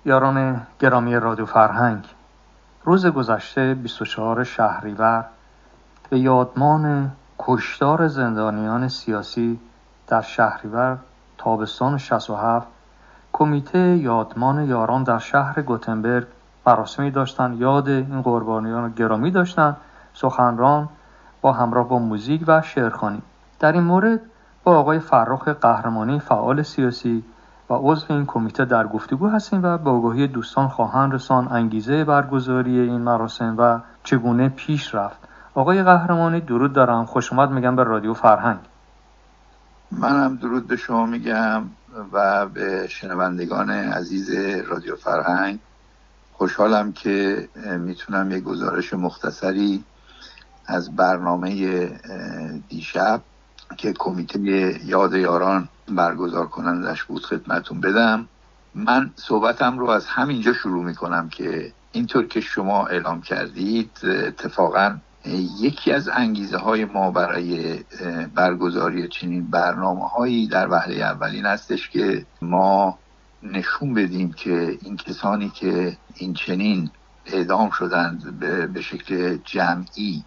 یاران گرامی رادیو فرهنگ، روز گذشته 24 شهریور به یادمان کشتار زندانیان سیاسی در شهریور تابستان 67 کمیته یادمان یاران در شهر گوتنبرگ مراسمی داشتند. یاد این قربانیان گرامی داشتند. سخنران با همراه با موزیک و شعرخوانی. در این مورد با آقای فرخ قهرمانی فعال سیاسی و عضو این کمیته در گفتگو هستیم و به آگاهی دوستان خواهند رساند انگیزه برگزاری این مراسم و چگونه پیش رفت. آقای قهرمانی درود دارم، خوش اومد میگم به رادیو فرهنگ. منم درود به شما میگم و به شنوندگان عزیز رادیو فرهنگ. خوشحالم که میتونم یک گزارش مختصری از برنامه دیشب که کمیته یاد یاران برگزار کنندش بود خدمتون بدم. من صحبتم رو از همینجا شروع میکنم که اینطور که شما اعلام کردید اتفاقاً یکی از انگیزه های ما برای برگزاری چنین برنامه هایی در وهله اولین هستش که ما نشون بدیم که این کسانی که این چنین اعدام شدند به شکل جمعی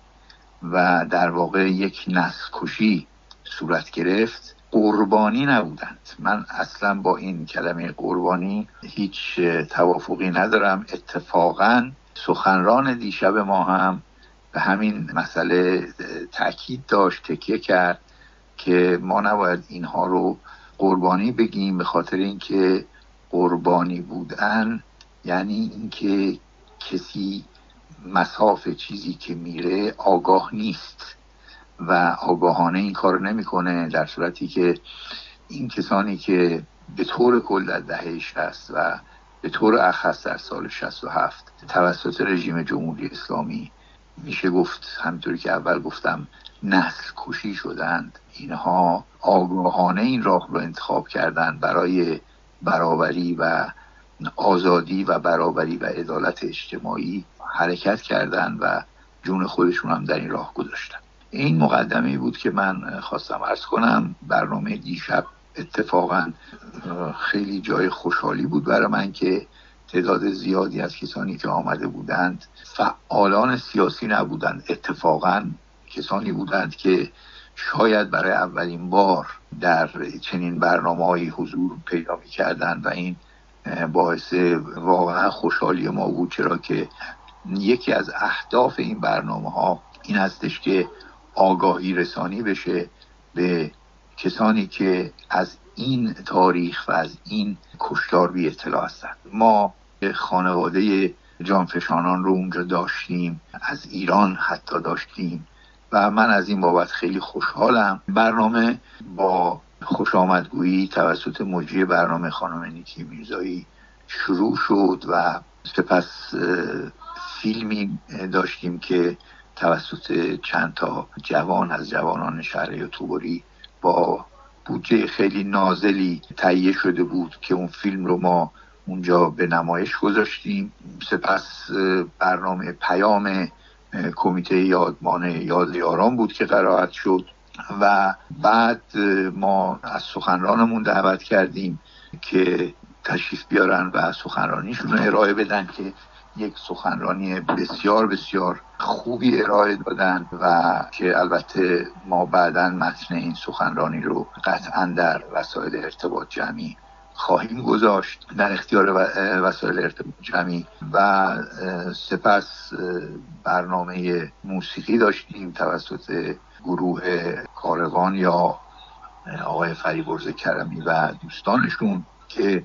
و در واقع یک نسل کشی صورت گرفت قربانی نبودند. من اصلا با این کلمه قربانی هیچ توافقی ندارم. اتفاقا سخنران دیشب ما هم به همین مسئله تأکید داشت، تکیه کرد که ما نباید اینها رو قربانی بگیم، به خاطر اینکه قربانی بودن یعنی اینکه کسی مصاف چیزی که میره آگاه نیست و آگاهانه این کار نمیکنه، در صورتی که این کسانی که به طور کل در دهه 60 و به طور اخص در سال 67 توسط رژیم جمهوری اسلامی میشه گفت همینطوری که اول گفتم نسل کشی شدند، اینها آگاهانه این راه رو انتخاب کردند برای برابری و آزادی و برابری و عدالت اجتماعی حرکت کردند و جون خودشون هم در این راه گذاشتن. این مقدمه بود که من خواستم عرض کنم. برنامه دیشب اتفاقا خیلی جای خوشحالی بود برای من که تعداد زیادی از کسانی که آمده بودند فعالان سیاسی نبودند، اتفاقا کسانی بودند که شاید برای اولین بار در چنین برنامه‌ای حضور پیدا می‌کردند و این باعث واقعا خوشحالی ما بود، چرا که یکی از اهداف این برنامه‌ها این هستش که آگاهی رسانی بشه به کسانی که از این تاریخ و از این کشتار بی اطلاع هستند. ما خانواده جانفشانان رو اونجا داشتیم، از ایران حتی داشتیم و من از این بابت خیلی خوشحالم. برنامه با خوش آمدگویی توسط مجری برنامه خانم نیکی میرزایی شروع شد و سپس فیلمی داشتیم که توسط چند تا جوان از جوانان شهر یوتیوبری با بودجه خیلی نازلی تهیه شده بود که اون فیلم رو ما اونجا به نمایش گذاشتیم. سپس برنامه پیام کمیته یادمان یاد یاران بود که قرائت شد و بعد ما از سخنرانمون دعوت کردیم که تشریف بیارن و سخنرانیشون رو ارائه بدن که یک سخنرانی بسیار بسیار خوبی ارائه دادن و که البته ما بعداً متن این سخنرانی رو قطعاً در وسایل ارتباط جمعی خواهیم گذاشت، در اختیار وسایل ارتباط جمعی. و سپس برنامه موسیقی داشتیم توسط گروه کاروان یا آقای فریبرز کرمی و دوستانشون که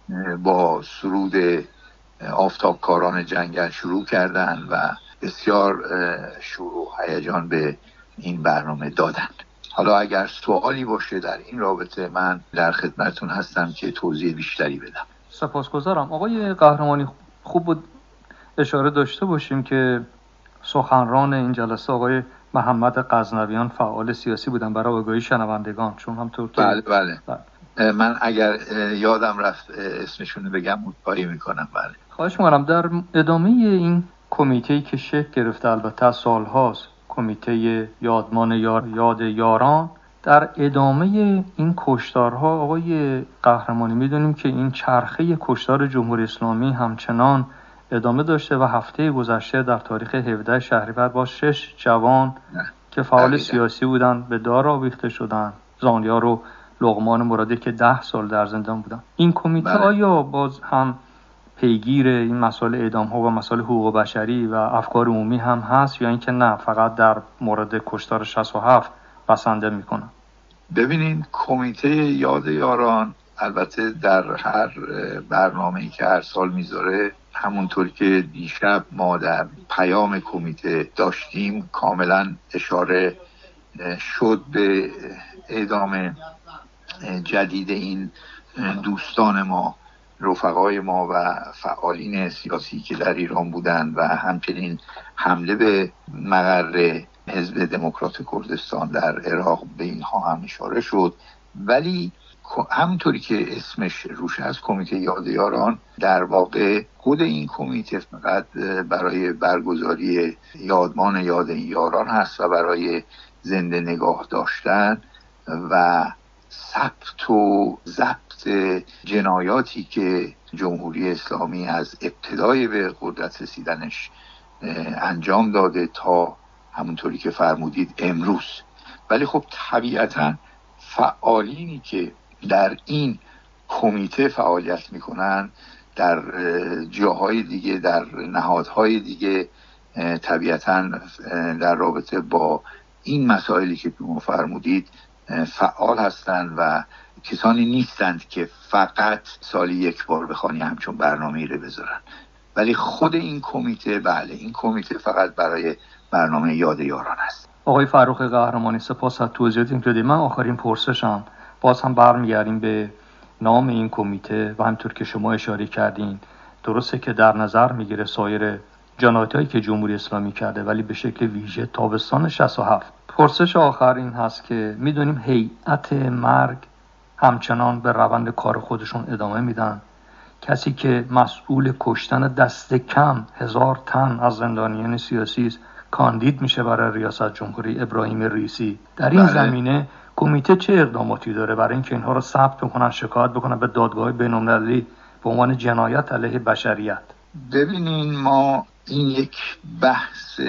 با سرود آفتابکاران جنگل شروع کردن و بسیار شور و هیجان به این برنامه دادن. حالا اگر سوالی باشه در این رابطه من در خدمتتون هستم که توضیح بیشتری بدم. سپاسگزارم. آقای قهرمانی، خوب بود اشاره داشته باشیم که سخنران این جلسه آقای محمد غزنویان فعال سیاسی بودن برای آگاهی شنوندگان، چون همطور که بله. من اگر یادم رفت اسمشون بگم متوجه میکنم. بله، خواهش میکنم. در ادامه این کمیته‌ای که شکل گرفته البته از سالهاست، کمیته یادمان یاد یاران، در ادامه این کشتارها آقای قهرمانی میدونیم که این چرخه کشتار جمهوری اسلامی همچنان ادامه داشته و هفته گذشته در تاریخ 17 شهریور با 6 جوان که فعال سیاسی بودن به دار آویخته شدن. زانیار و لقمان مرادی که 10 سال در زندان بودن. این کمیته آیا باز هم پیگیر این مسائل اعدام ها و مسائل حقوق بشری و افکار عمومی هم هست یا اینکه نه فقط در مورد کشتار 67 بسنده میکنن؟ ببینین کمیته یاد یاران البته در هر برنامه‌ای که هر سال میذاره، همونطور که دیشب ما در پیام کمیته داشتیم کاملا اشاره شد به اعدام جدید این دوستان ما، رفقای ما و فعالین سیاسی که در ایران بودند و همچنین حمله به مقر حزب دموکرات کردستان در عراق، به اینها هم اشاره شد. ولی همونطوری که اسمش روش از کمیته یاد یاران، در واقع خود این کمیته فقط برای برگزاری یادمان یاد این یاران هست و برای زنده نگاه داشتن و ثبت و ضبط جنایاتی که جمهوری اسلامی از ابتدای به قدرت رسیدنش انجام داده تا همونطوری که فرمودید امروز. ولی خب طبیعتاً فعالینی که در این کمیته فعالیت میکنن در جاهای دیگه، در نهادهای دیگه، طبیعتاً در رابطه با این مسائلی که شما فرمودید فعال هستند و کسانی نیستند که فقط سالی یک بار بخوانی همچون برنامه‌ای رو بذارن. ولی خود این کمیته، بله، این کمیته فقط برای برنامه یاد یاران است. آقای فرخ قهرمانی، سپاس از توضیحاتتون که دادید. من آخرین پرسشم باز هم برمیگردیم به نام این کمیته و همونطور که شما اشاره کردین درسته که در نظر میگیره سایر جنایتایی که جمهوری اسلامی کرده ولی به شکل ویژه تابستان 67. پرسش آخر این هست که میدونیم هیئت مرگ همچنان به روند کار خودشون ادامه میدن. کسی که مسئول کشتن دست کم 1000 تن از زندانیان سیاسی است کاندید میشه برای ریاست جمهوری، ابراهیم رئیسی. در این زمینه کمیته چه اقداماتی داره برای اینکه اینها رو ثبت بکنن، شکایت بکنن به دادگاه بین‌المللی به عنوان جنایت علیه بشریت؟ ببینین، ما این یک بحث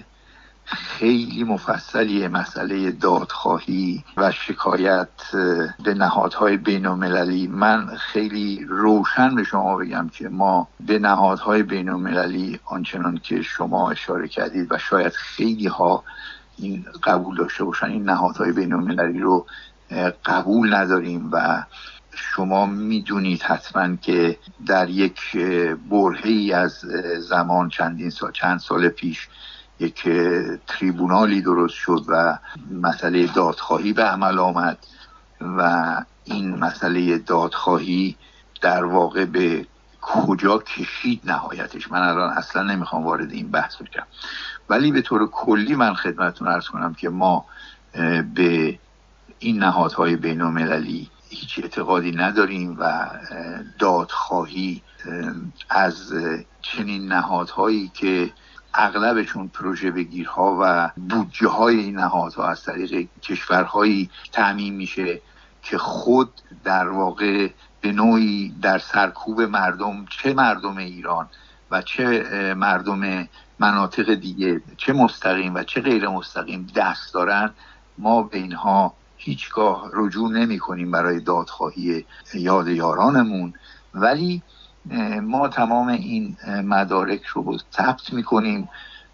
خیلی مفصلیه، مسئله دادخواهی و شکایت به نهادهای بین‌المللی. من خیلی روشن به شما بگم که ما به نهادهای بین‌المللی آنچنان که شما اشاره کردید و شاید خیلی ها این قبول داشته باشن، این نهادهای بین‌المللی رو قبول نداریم و شما میدونید حتما که در یک برهه‌ای از زمان چند سال پیش یک تریبونالی درست شد و مسئله دادخواهی به عمل آمد و این مسئله دادخواهی در واقع به کجا کشید نهایتش، من الان اصلا نمیخوام وارد این بحث بشم. ولی به طور کلی من خدمتتون عرض کنم که ما به این نهادهای بین‌المللی هیچ اعتقادی نداریم و دادخواهی از چنین نهادهایی که اغلبشون پروژه بگیرها و بودجه های این نهادها از طریق کشورهایی تأمین میشه که خود در واقع به نوعی در سرکوب مردم، چه مردم ایران و چه مردم مناطق دیگه، چه مستقیم و چه غیر مستقیم دست دارن، ما به اینها هیچگاه رجوع نمی کنیم برای دادخواهی یاد یارانمون. ولی ما تمام این مدارک رو ثبت میکنیم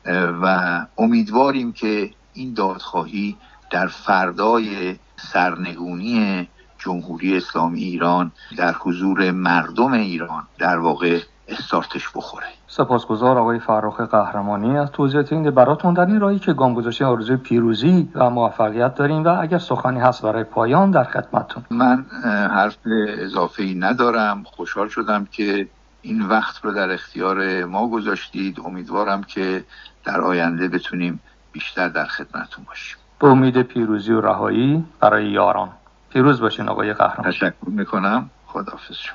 و امیدواریم که این دادخواهی در فردای سرنگونی جمهوری اسلامی ایران در حضور مردم ایران در واقع استارتش بخوره. سپاسگزار آقای فرخ قهرمانی از توضیحات این. براتون در این راهی که گام گذاشتین آرزوی پیروزی و موفقیت داریم و اگر سخنی هست برای پایان در خدمتتون. من حرف اضافه‌ای ندارم. خوشحال شدم که این وقت رو در اختیار ما گذاشتید. امیدوارم که در آینده بتونیم بیشتر در خدمتتون باشیم. به امید پیروزی و رهایی برای یاران. پیروز باشین آقای قهرمان. تشکر میکنم. خداحافظ شما.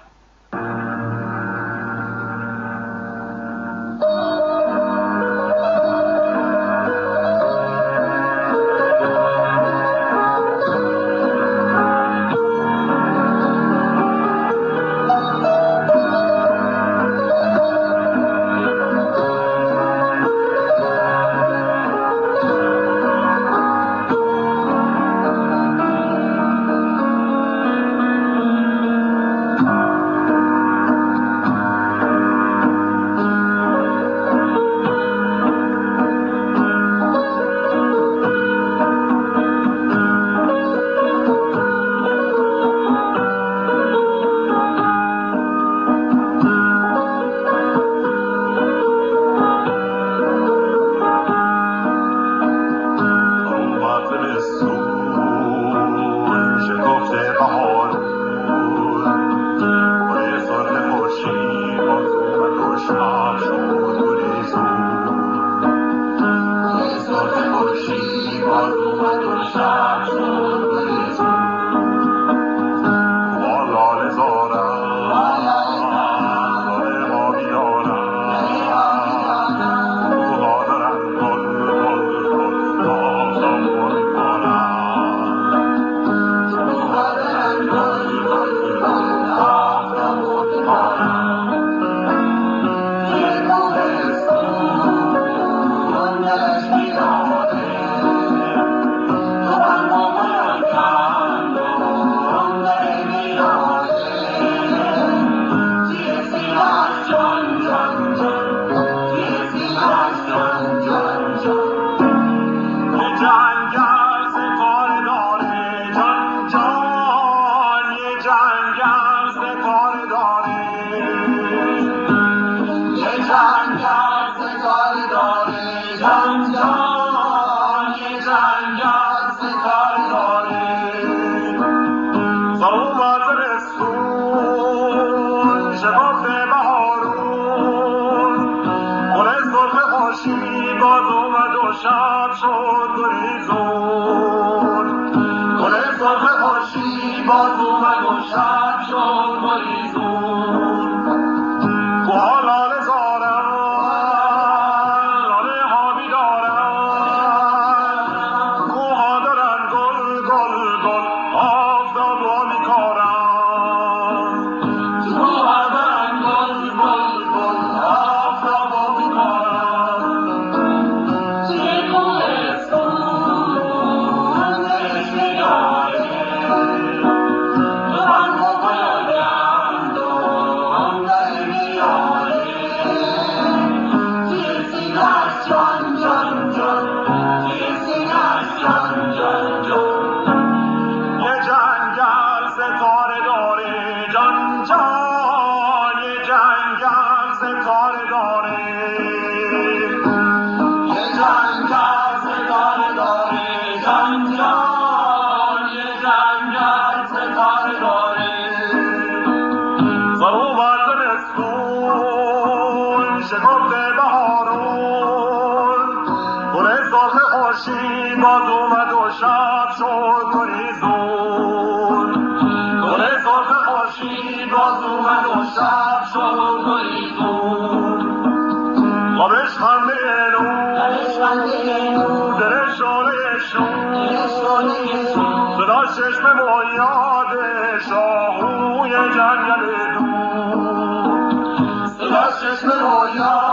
شد گریزون گل سرخ خوشی باز اومد و شب شد گریزون کوها لاله زارن لاله ها بیدارن کوها دارن گل گل گل آفتاب را میکارن کوها دارن گل گل گل آفتاب را میکارن توی کوهستون عشق یاره تو هم بایدند و هم دهی یاره توی سینه‌اش جان جان جان توی سینه‌اش جان جان جان یه جنگل ستاره داره جان جان یه جنگل ستاره داره یه جنگل ستاره داره جان جان یه جنگل ستاره داره زر اومد زمستون شکفته بهارون گل سرخ خورشید باز اومد و شب شد گریزون گل سرخ خورشید باز اومد و شب شد گریزون لبش خنده نور دلش شعله شور صدا چشم بنیاد شاهوی جنگل دور صدا چشم بنیاد